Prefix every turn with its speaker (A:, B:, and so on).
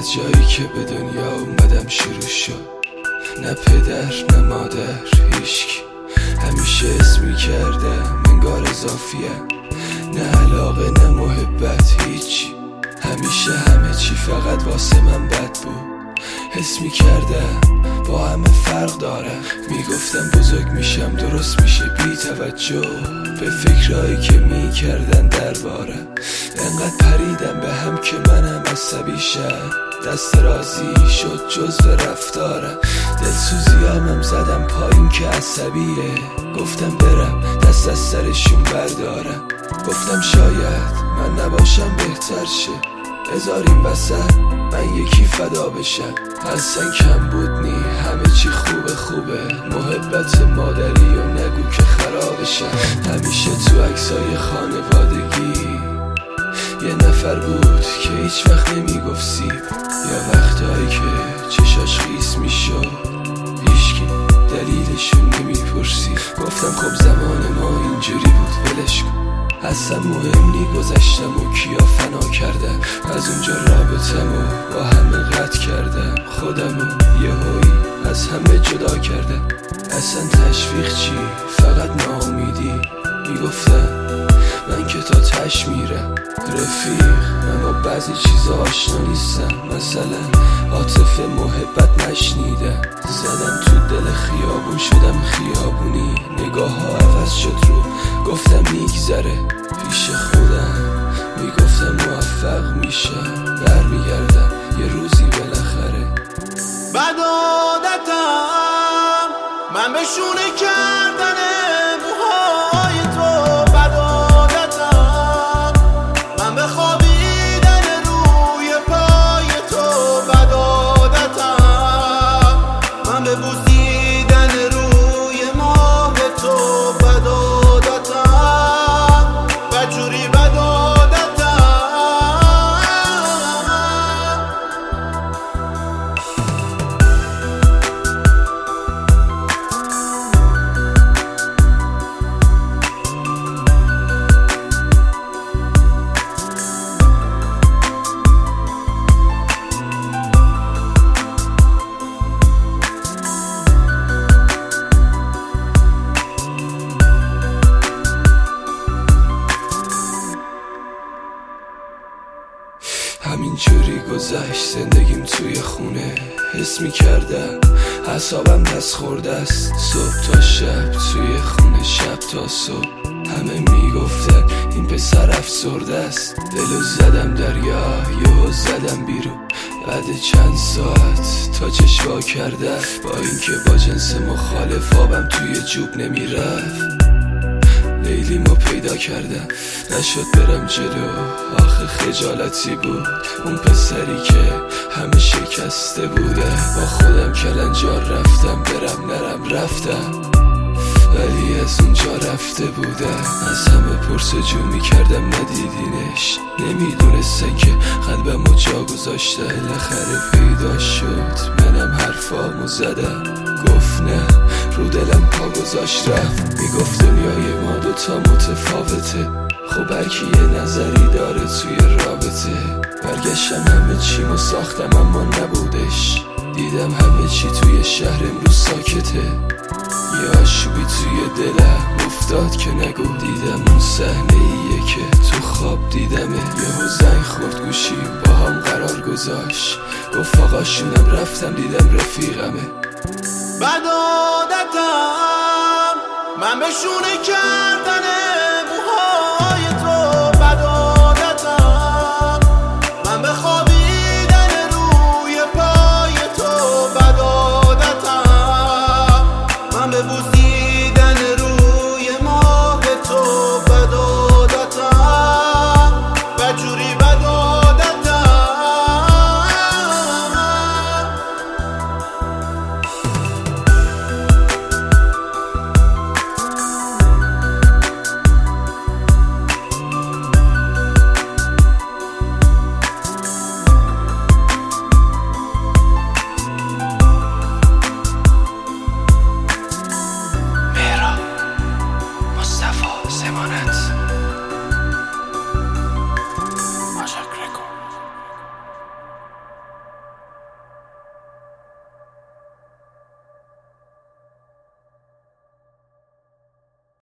A: از جایی که به دنیا اومدم شروع شد، نه پدر نه مادر هیچکی، همیشه اسمی کردم انگار اضافیه، نه علاقه نه محبت هیچی، همیشه همه چی فقط واسه من بد بود. حس میکردم با همه فرق داره، میگفتم بزرگ میشم درست میشه، بی توجه به فکرهایی که میکردن درباره. انقدر پریدم به هم که منم عصبی شم، دست رازی شد جزو رفتارم. دلسوزیامم زدم پایین که عصبیه، گفتم برم دست از سرشون بردارم. گفتم شاید من نباشم بهتر شه، بذاریم وسط من یکی فدا بشم. اصلا کم بود نی، همه چی خوبه، محبت مادری و نگو که خرابشم. همیشه تو عکسای خانوادگی یه نفر بود که هیچ وقت نمیگفت سیب، یا وقتایی که چشاش خیس میشد هیچکی دلیلشون نمیپرسید. گفتم خب زمان ما اینجوری بود ولش کن، اصلا مهم نی گذشتم و کیا فنا کردم. از اونجا رابطمو با همه قطع کردم، خودمو یهویی از همه جدا کردم. اصلا تشویق چی، فقط ناامیدی. میگفتم من که تا تش میرم رفیق، من با بعضی چیزا آشنا نیستم، مثلا عاطفه محبت نشنیدم. زدم تو دل خیابون شدم خیابونی، نگاه ها عوض شد رو گفتم میگذره پیش خودم. میگفتم موفق میشم برمیگردم یه روزی بالاخره.
B: بد عادتم من بشونه کردن موهای تو، بد عادتم من به خوابیدن روی پای تو، بد عادتم من به بوسیدن روی ماه تو، بد عادتم بدجوری بد
A: همینجوری گذشت زندگیم توی خونه، حس میکردم اعصابم دست خورده است. صبح تا شب توی خونه، شب تا صبح همه میگفتن این پسر افسرده است. دلو زدم دریا، یهو زدم بیرون بعد چند ساعت تا چشوا کرده. با اینکه با جنس مخالف آبم توی جوب نمیرفت، لیلیمو پیدا کردم نشد برم جلو، آخه خجالتی بود. اون پسری که همه شکسته بوده، با خودم کلنجار رفتم برم نرم رفتم، ولی از اونجا رفته بودم. از همه پرسجو میکردم ندیدینش، نمیدونستن که قلبمو جا گذاشته. بالاخره پیدا شد، منم حرفامو زدم، گفت نه رو دلم پا گذاشت رفت. میگفت دنیای ما دوتا متفاوته، خب هرکی یه نظری داره توی رابطه. برگشتم همه چیمو ساختم اما نبودش، دیدم همه چی توی شهر امروز ساکته. یه آشوبی توی دلم افتاد که نگو، دیدم اون صحنه ایه که تو خواب دیدمه. یهو زنگ خورد گوشیم با هم قرار گذاشت، گفت آقاشونم رفتم دیدم رفیقمه.
B: بد عادتم من بشونه کردن